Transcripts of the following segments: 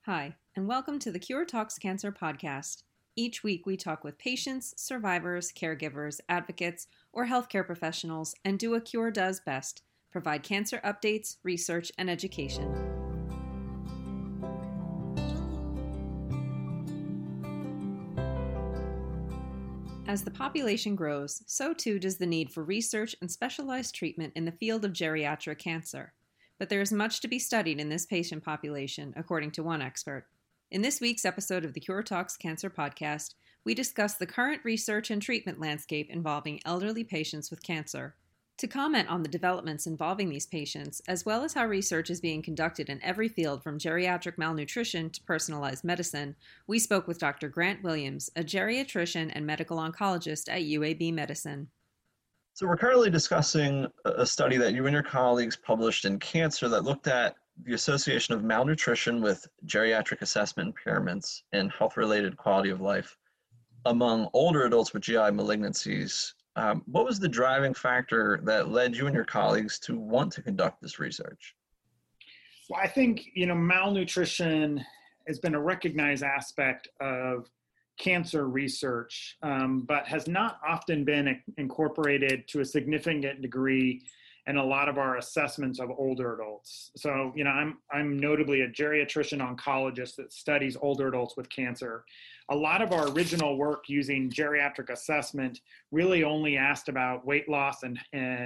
Hi, and welcome to the Cure Talks Cancer podcast. Each week we talk with patients, survivors, caregivers, advocates, or healthcare professionals and do what Cure does best, provide cancer updates, research, and education. As the population grows, so too does the need for research and specialized treatment in the field of geriatric cancer. But there is much to be studied in this patient population, according to one expert. In this week's episode of the Cure Talks Cancer podcast, we discuss the current research and treatment landscape involving elderly patients with cancer. To comment on the developments involving these patients, as well as how research is being conducted in every field from geriatric malnutrition to personalized medicine, we spoke with Dr. Grant Williams, a geriatrician and medical oncologist at UAB Medicine. So we're currently discussing a study that you and your colleagues published in Cancer that looked at the association of malnutrition with geriatric assessment impairments and health-related quality of life among older adults with GI malignancies. What was the driving factor that led you and your colleagues to want to conduct this research? Well, I think, malnutrition has been a recognized aspect of cancer research, but has not often been incorporated to a significant degree in a lot of our assessments of older adults. So, I'm notably a geriatrician oncologist that studies older adults with cancer. A lot of our original work using geriatric assessment really only asked about weight loss and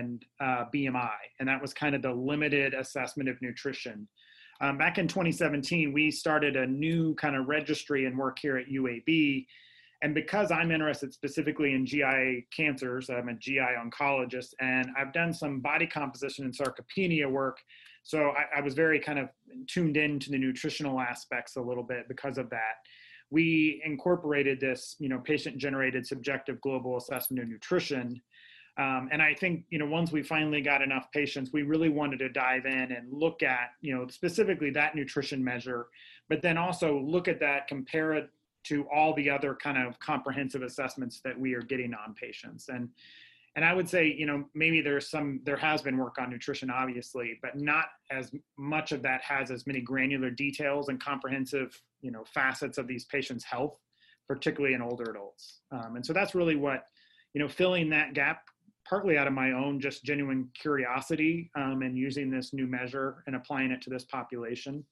BMI, and that was kind of the limited assessment of nutrition. Back in 2017, we started a new kind of registry and work here at UAB. And because I'm interested specifically in GI cancers, I'm a GI oncologist, and I've done some body composition and sarcopenia work. So I was very kind of tuned into the nutritional aspects a little bit because of that. We incorporated this, patient-generated subjective global assessment of nutrition. And I think, once we finally got enough patients, we really wanted to dive in and look at, specifically that nutrition measure, but then also look at that, compare it to all the other kind of comprehensive assessments that we are getting on patients. And I would say, maybe there has been work on nutrition, obviously, but not as much of that has as many granular details and comprehensive, facets of these patients' health, particularly in older adults. And so that's really what, filling that gap, partly out of my own just genuine curiosity, and using this new measure and applying it to this population,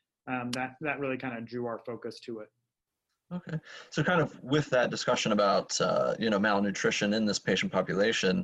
that really kind of drew our focus to it. Okay, so kind of with that discussion about malnutrition in this patient population,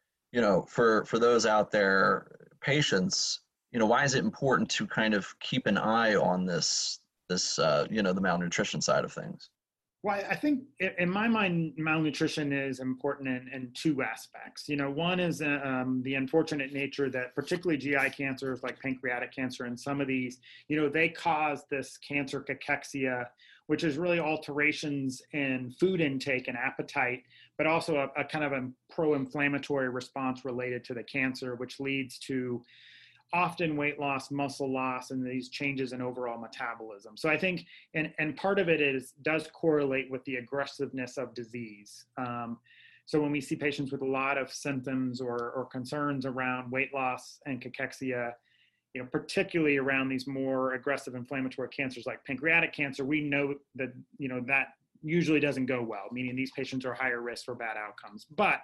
for those out there, patients, why is it important to kind of keep an eye on this the malnutrition side of things? Well, I think in my mind, malnutrition is important in two aspects. One is the unfortunate nature that particularly GI cancers like pancreatic cancer and some of these, they cause this cancer cachexia, which is really alterations in food intake and appetite, but also a kind of a pro-inflammatory response related to the cancer, which leads to often weight loss, muscle loss, and these changes in overall metabolism. So I think, and part of it does correlate with the aggressiveness of disease. So when we see patients with a lot of symptoms or concerns around weight loss and cachexia, particularly around these more aggressive inflammatory cancers like pancreatic cancer, we know that, that usually doesn't go well, meaning these patients are higher risk for bad outcomes. But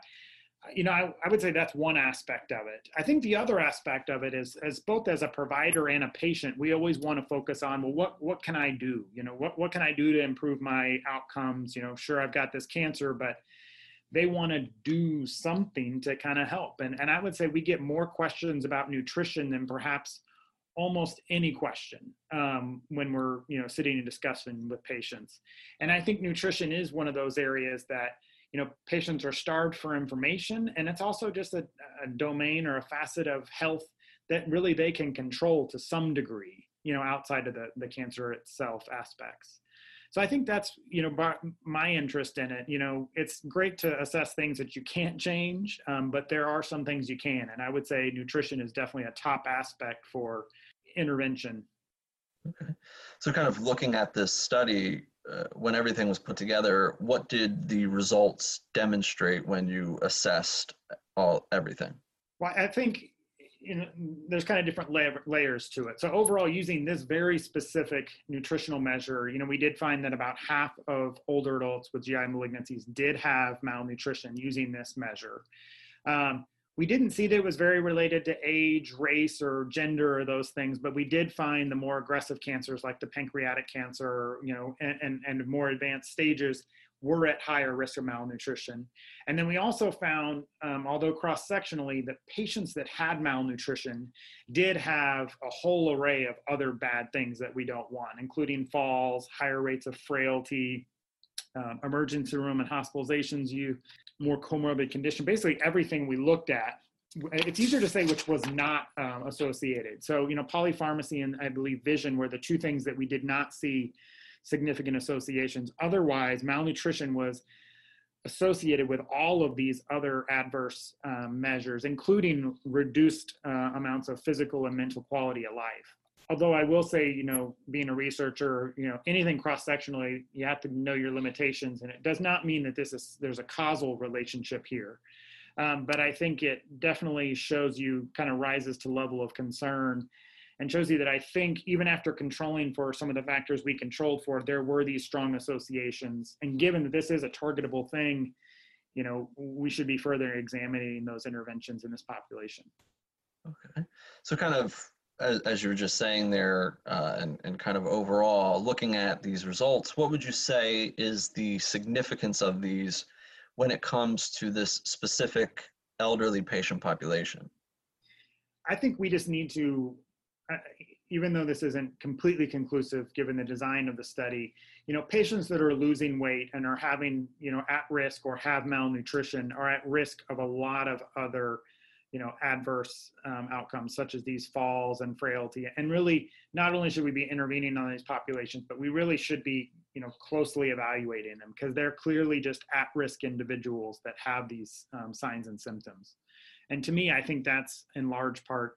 I would say that's one aspect of it. I think the other aspect of it is, as both as a provider and a patient, we always want to focus on, well, what can I do? What can I do to improve my outcomes? Sure, I've got this cancer, but they want to do something to kind of help. And I would say we get more questions about nutrition than perhaps almost any question when we're, sitting and discussing with patients. And I think nutrition is one of those areas that patients are starved for information, and it's also just a domain or a facet of health that really they can control to some degree, outside of the cancer itself aspects. So I think that's, my interest in it. It's great to assess things that you can't change, but there are some things you can. And I would say nutrition is definitely a top aspect for intervention. Okay. So kind of looking at this study, when everything was put together, what did the results demonstrate when you assessed everything? Well, I think, there's kind of different layers to it. So overall, using this very specific nutritional measure, we did find that about half of older adults with GI malignancies did have malnutrition using this measure. We didn't see that it was very related to age, race, or gender or those things, but we did find the more aggressive cancers like the pancreatic cancer, and more advanced stages were at higher risk of malnutrition. And then we also found, although cross-sectionally, that patients that had malnutrition did have a whole array of other bad things that we don't want, including falls, higher rates of frailty, emergency room and hospitalizations, more comorbid condition, basically everything we looked at. It's easier to say which was not associated. So, polypharmacy and I believe vision were the two things that we did not see significant associations. Otherwise, malnutrition was associated with all of these other adverse measures, including reduced amounts of physical and mental quality of life. Although I will say, being a researcher, anything cross-sectionally, you have to know your limitations, and it does not mean that there's a causal relationship here. But I think it definitely shows you, kind of rises to level of concern, and shows you that I think even after controlling for some of the factors we controlled for, there were these strong associations. And given that this is a targetable thing, we should be further examining those interventions in this population. Okay. So kind of, as you were just saying there, and kind of overall looking at these results, what would you say is the significance of these when it comes to this specific elderly patient population? I think we just need to, even though this isn't completely conclusive given the design of the study, patients that are losing weight and are having, at risk or have malnutrition are at risk of a lot of other, adverse outcomes, such as these falls and frailty. And really, not only should we be intervening on these populations, but we really should be, closely evaluating them, because they're clearly just at-risk individuals that have these signs and symptoms. And to me, I think that's in large part,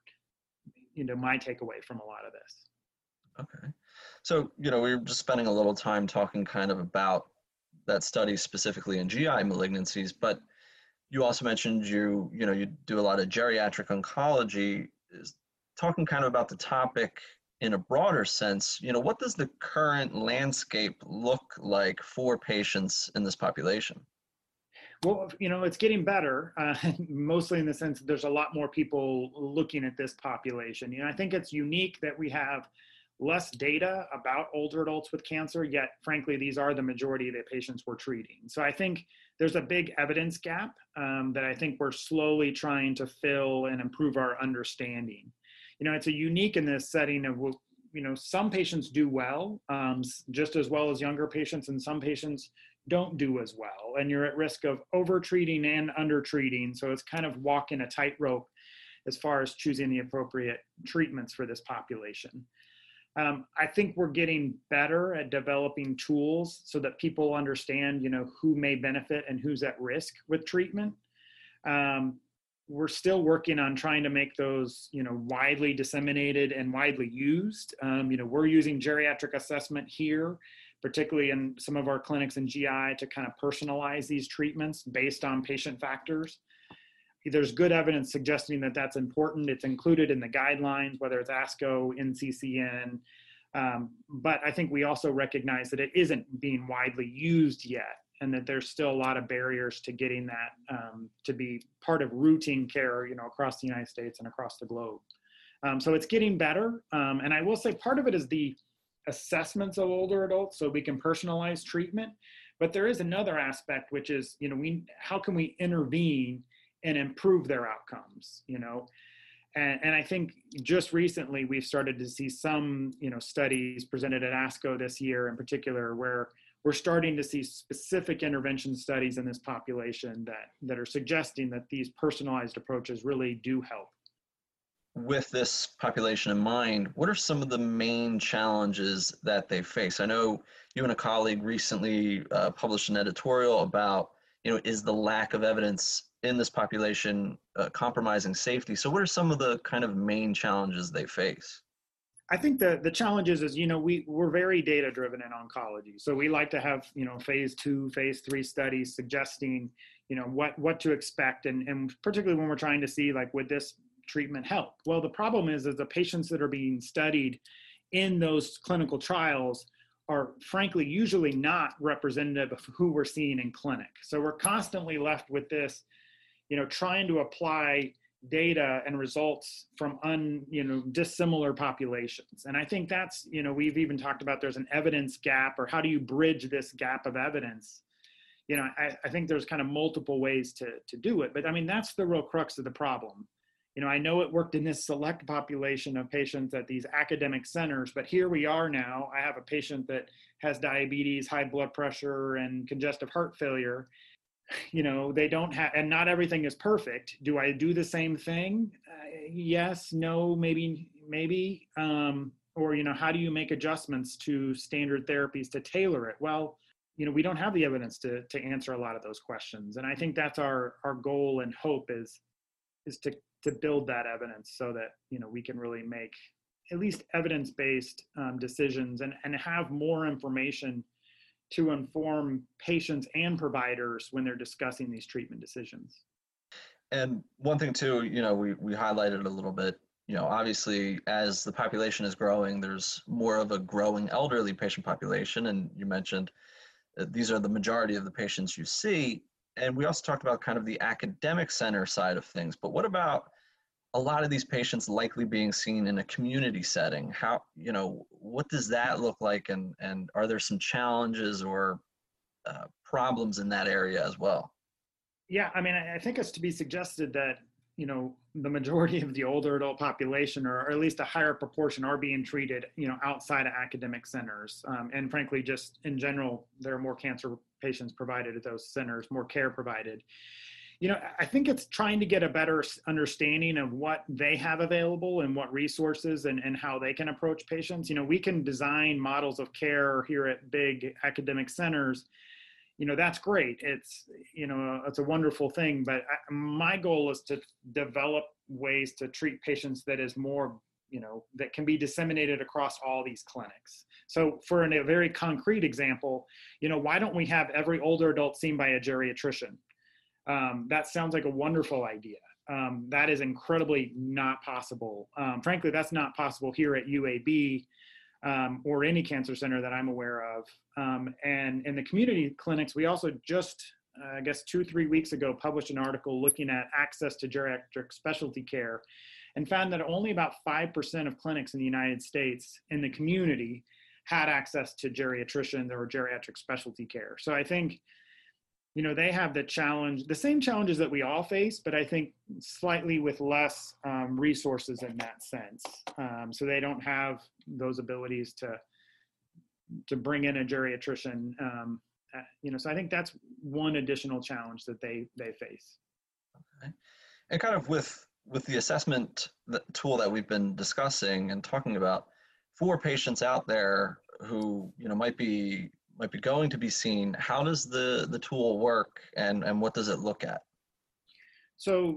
my takeaway from a lot of this. Okay. So, we were just spending a little time talking kind of about that study specifically in GI malignancies, but you also mentioned you do a lot of geriatric oncology. Talking kind of about the topic in a broader sense, what does the current landscape look like for patients in this population? Well, it's getting better, mostly in the sense that there's a lot more people looking at this population. I think it's unique that we have less data about older adults with cancer, yet frankly, these are the majority of the patients we're treating. So I think there's a big evidence gap that I think we're slowly trying to fill and improve our understanding. It's a unique in this setting of, some patients do well, just as well as younger patients, and some patients don't do as well. And you're at risk of over-treating and under-treating. So it's kind of walking a tightrope as far as choosing the appropriate treatments for this population. I think we're getting better at developing tools so that people understand, who may benefit and who's at risk with treatment. We're still working on trying to make those, widely disseminated and widely used. We're using geriatric assessment here, particularly in some of our clinics in GI, to kind of personalize these treatments based on patient factors. There's good evidence suggesting that that's important. It's included in the guidelines, whether it's ASCO, NCCN. But I think we also recognize that it isn't being widely used yet, and that there's still a lot of barriers to getting that to be part of routine care, across the United States and across the globe. So it's getting better. And I will say part of it is the assessments of older adults, so we can personalize treatment. But there is another aspect, which is, how can we intervene and improve their outcomes, And I think just recently we've started to see some, studies presented at ASCO this year in particular, where we're starting to see specific intervention studies in this population that are suggesting that these personalized approaches really do help. With this population in mind, what are some of the main challenges that they face? I know you and a colleague recently published an editorial about, is the lack of evidence in this population compromising safety? So what are some of the kind of main challenges they face? I think the challenge is we're very data driven in oncology. So we like to have, phase 2, phase 3 studies suggesting, what to expect. And particularly when we're trying to see, like, would this treatment help? Well, the problem is that the patients that are being studied in those clinical trials are frankly usually not representative of who we're seeing in clinic. So we're constantly left with this, trying to apply data and results from dissimilar populations. And I think that's, we've even talked about there's an evidence gap, or how do you bridge this gap of evidence? I think there's kind of multiple ways to do it, but I mean, that's the real crux of the problem. I know it worked in this select population of patients at these academic centers, but here we are now. I have a patient that has diabetes, high blood pressure, and congestive heart failure. They don't have, and not everything is perfect. Do I do the same thing? Yes, no, maybe. Or, how do you make adjustments to standard therapies to tailor it? Well, we don't have the evidence to answer a lot of those questions. And I think that's our goal and hope is to build that evidence so that, we can really make at least evidence-based decisions and have more information to inform patients and providers when they're discussing these treatment decisions. And one thing too, we highlighted a little bit, obviously as the population is growing, there's more of a growing elderly patient population. And you mentioned these are the majority of the patients you see. And we also talked about kind of the academic center side of things, but what about a lot of these patients likely being seen in a community setting? How, what does that look like? And are there some challenges or problems in that area as well? Yeah, I mean, I think it's to be suggested that, the majority of the older adult population, or at least a higher proportion, are being treated, outside of academic centers. And frankly, just in general, there are more cancer patients provided at those centers, more care provided. I think it's trying to get a better understanding of what they have available and what resources and how they can approach patients. We can design models of care here at big academic centers. That's great. It's a wonderful thing, but my goal is to develop ways to treat patients that is more, that can be disseminated across all these clinics. So for a very concrete example, why don't we have every older adult seen by a geriatrician? That sounds like a wonderful idea. That is incredibly not possible. Frankly, that's not possible here at UAB or any cancer center that I'm aware of. And in the community clinics, we also just, 2-3 weeks ago, published an article looking at access to geriatric specialty care, and found that only about 5% of clinics in the United States in the community had access to geriatricians or geriatric specialty care. So I think, they have the same challenges that we all face, but I think slightly with less resources in that sense. So they don't have those abilities to bring in a geriatrician. So I think that's one additional challenge that they face. Okay. And kind of with the assessment tool that we've been discussing and talking about, for patients out there who, might be going to be seen, how does the tool work and what does it look at? So,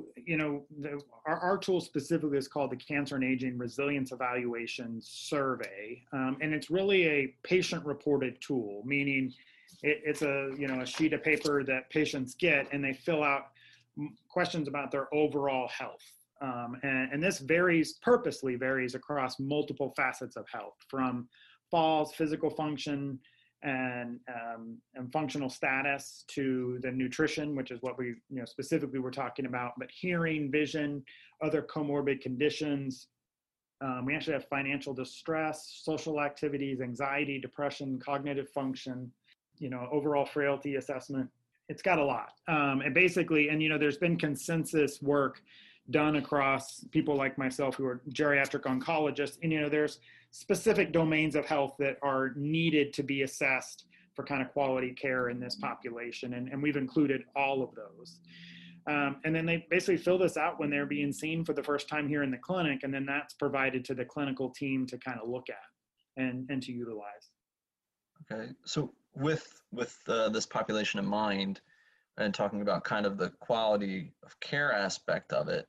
our tool specifically is called the Cancer and Aging Resilience Evaluation Survey. And it's really a patient-reported tool, meaning it's a sheet of paper that patients get, and they fill out questions about their overall health. And this purposely varies across multiple facets of health, from falls, physical function, and functional status, to the nutrition, which is what we specifically were talking about, but hearing, vision, other comorbid conditions. We actually have financial distress, social activities, anxiety, depression, cognitive function, overall frailty assessment. It's got a lot. And basically, there's been consensus work done across people like myself who are geriatric oncologists, and there's specific domains of health that are needed to be assessed for kind of quality care in this population, and we've included all of those. And then they basically fill this out when they're being seen for the first time here in the clinic, and then that's provided to the clinical team to kind of look at and to utilize. Okay, so with this population in mind, and talking about kind of the quality of care aspect of it,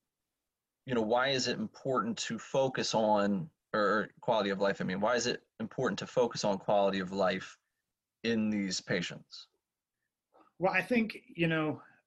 why is it important to focus on, or quality of life, why is it important to focus on quality of life in these patients? Well, I think,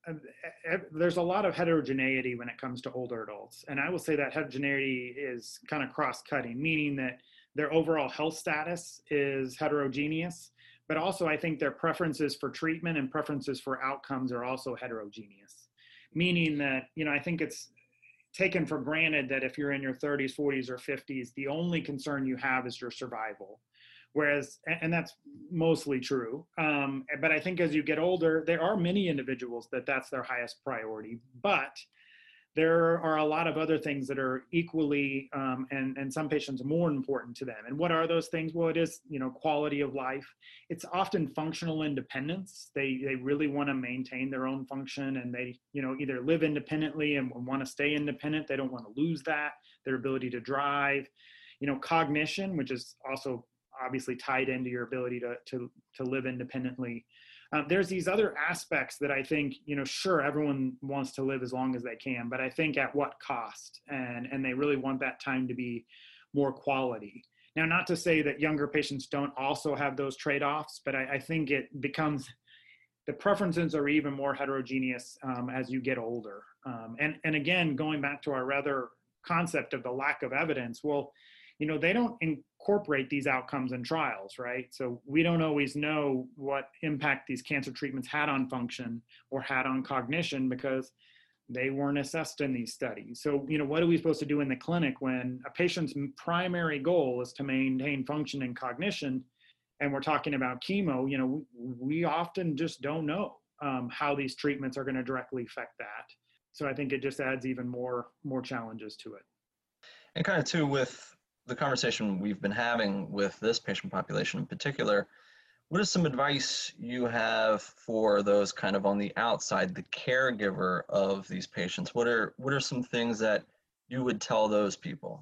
there's a lot of heterogeneity when it comes to older adults. And I will say that heterogeneity is kind of cross-cutting, meaning that their overall health status is heterogeneous, but also I think their preferences for treatment and preferences for outcomes are also heterogeneous, meaning that, I think it's taken for granted that if you're in your 30s, 40s, or 50s, the only concern you have is your survival. Whereas, and that's mostly true, but I think as you get older, there are many individuals that's their highest priority, but there are a lot of other things that are equally, and some patients more important to them. And what are those things? Well, it is, quality of life. It's often functional independence. They really want to maintain their own function, and they, either live independently and want to stay independent. They don't want to lose that, their ability to drive, cognition, which is also obviously tied into your ability to live independently. There's these other aspects that I think, sure, everyone wants to live as long as they can, but I think at what cost? And they really want that time to be more quality. Now, not to say that younger patients don't also have those trade-offs, but I think it becomes, the preferences are even more heterogeneous as you get older. And again, going back to our rather concept of the lack of evidence, well, they don't incorporate these outcomes in trials, right? So we don't always know what impact these cancer treatments had on function or had on cognition because they weren't assessed in these studies. So, what are we supposed to do in the clinic when a patient's primary goal is to maintain function and cognition, and we're talking about chemo? We often just don't know how these treatments are going to directly affect that. So I think it just adds even more challenges to it. And kind of too, with the conversation we've been having with this patient population in particular, what is some advice you have for those kind of on the outside, the caregiver of these patients? What are some things that you would tell those people?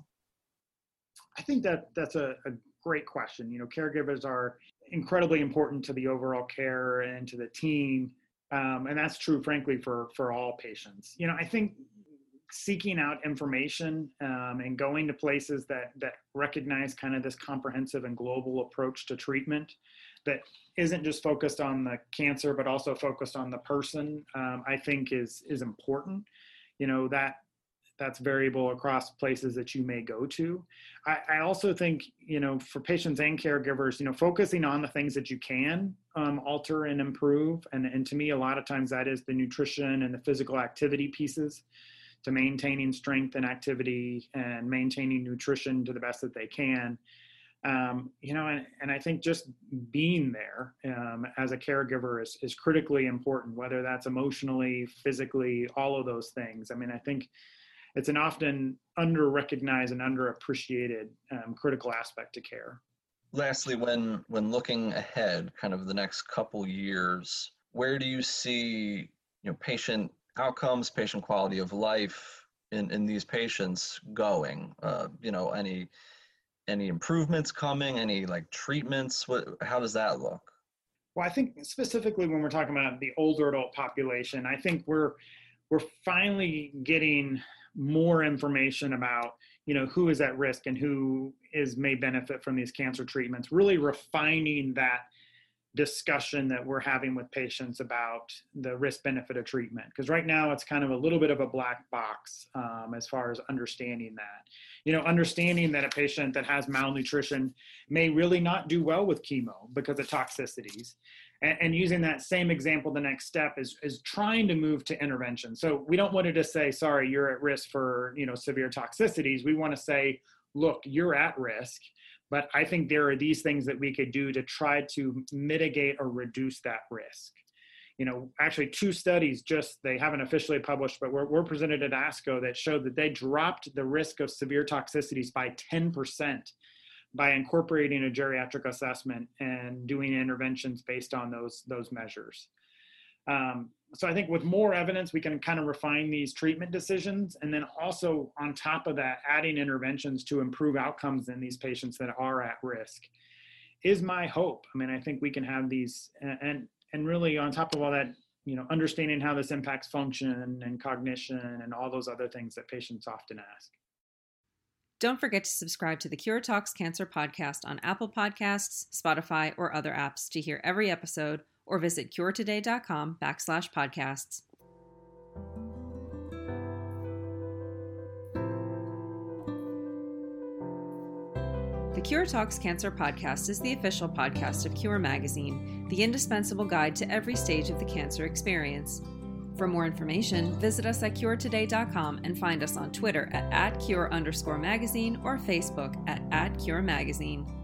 I think that's a great question. Caregivers are incredibly important to the overall care and to the team. And that's true, frankly, for all patients. I think seeking out information and going to places that recognize kind of this comprehensive and global approach to treatment that isn't just focused on the cancer, but also focused on the person, I think is important. That's variable across places that you may go to. I also think, for patients and caregivers, focusing on the things that you can alter and improve. And to me, a lot of times that is the nutrition and the physical activity pieces, to maintaining strength and activity and maintaining nutrition to the best that they can. And I think just being there as a caregiver is critically important, whether that's emotionally, physically, all of those things. I mean, I think it's an often under-recognized and underappreciated critical aspect to care. Lastly, when looking ahead, kind of the next couple years, where do you see, patient outcomes, patient quality of life in these patients going? Any improvements coming? Any treatments? How does that look? Well, I think specifically when we're talking about the older adult population, I think we're finally getting more information about who is at risk and who may benefit from these cancer treatments. Really refining that discussion that we're having with patients about the risk benefit of treatment, because right now it's kind of a little bit of a black box as far as understanding that. Understanding that a patient that has malnutrition may really not do well with chemo because of toxicities, and using that same example, the next step is trying to move to intervention. So we don't want to just say, sorry, you're at risk for severe toxicities. We want to say, look, you're at risk, but I think there are these things that we could do to try to mitigate or reduce that risk. Actually 2 studies, they haven't officially published, but were presented at ASCO that showed that they dropped the risk of severe toxicities by 10% by incorporating a geriatric assessment and doing interventions based on those measures. So I think with more evidence, we can kind of refine these treatment decisions. And then also on top of that, adding interventions to improve outcomes in these patients that are at risk is my hope. I mean, I think we can have these, and really on top of all that, understanding how this impacts function and cognition and all those other things that patients often ask. Don't forget to subscribe to the Cure Talks Cancer podcast on Apple Podcasts, Spotify, or other apps to hear every episode, or visit curetoday.com/podcasts. The Cure Talks Cancer podcast is the official podcast of Cure Magazine, the indispensable guide to every stage of the cancer experience. For more information, visit us at curetoday.com and find us on Twitter at @Cure_Magazine or Facebook at @Cure Magazine.